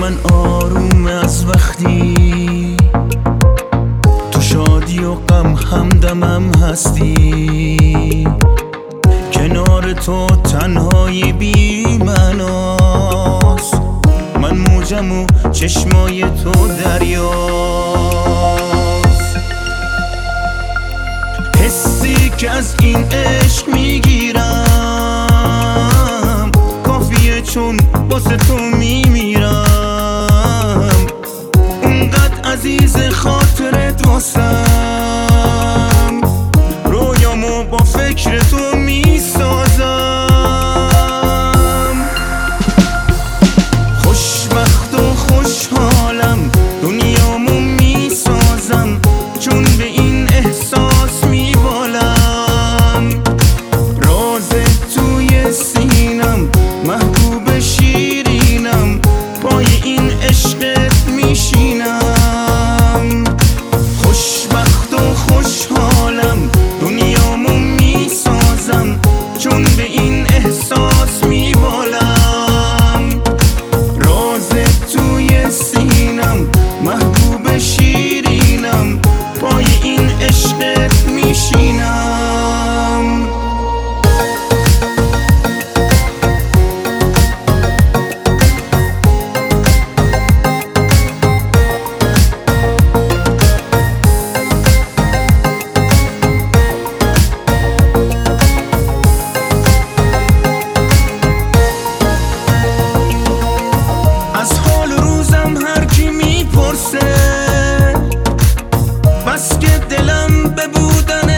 من آروم از وقتی تو شادی و غم همدمم هستی. کنار تو تنهای بی معناست، من موجم و چشمای تو دریاست. حسی که از این عشق میگیرم کافیه چون واسه تو میمیرم. اونقدر عزیز خاطرت واسم، رویامو با فکر تو میسازم. خوشبخت و خوشحالم دنیامو میسازم، چون به این احساس میبالم. راز توی سینم محبوب شیرینم، پای این عشقت میشینم. خوشبخت و خوشحالم دنیامو میسازم، چون به این احساس میبالم. راز توی سینم محبوب شیرینم، پای این عشقت میشینم. از حال روزم هر کی میپرسه، بس که دلم به بودن